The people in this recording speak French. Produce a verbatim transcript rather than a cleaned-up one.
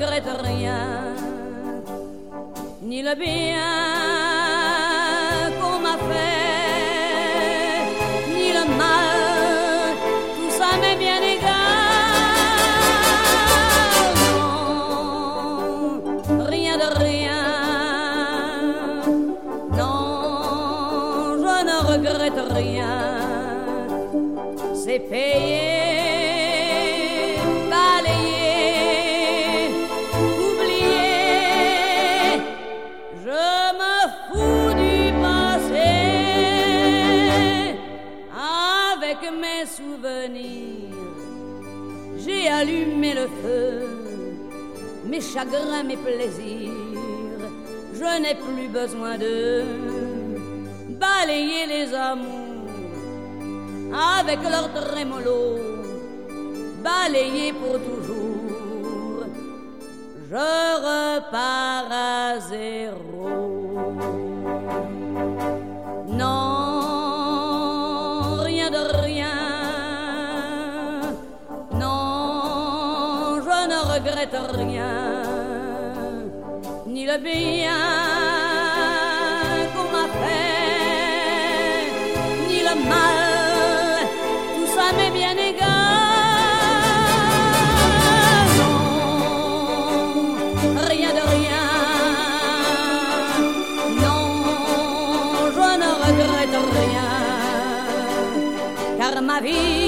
regrette rien, ni le bien qu'on m'a fait, ni le mal, tout ça m'est bien égal. Non, rien de rien, non, je ne regrette rien, c'est payé. Mes souvenirs, j'ai allumé le feu, mes chagrins, mes plaisirs, je n'ai plus besoin de balayer les amours avec leur trémolo, balayer pour toujours, je repars à zéro. Non, regrette rien, ni le bien qu'on m'a fait, ni le mal, tout ça m'est bien égal. Non, rien de rien, non, je ne regrette rien, car ma vie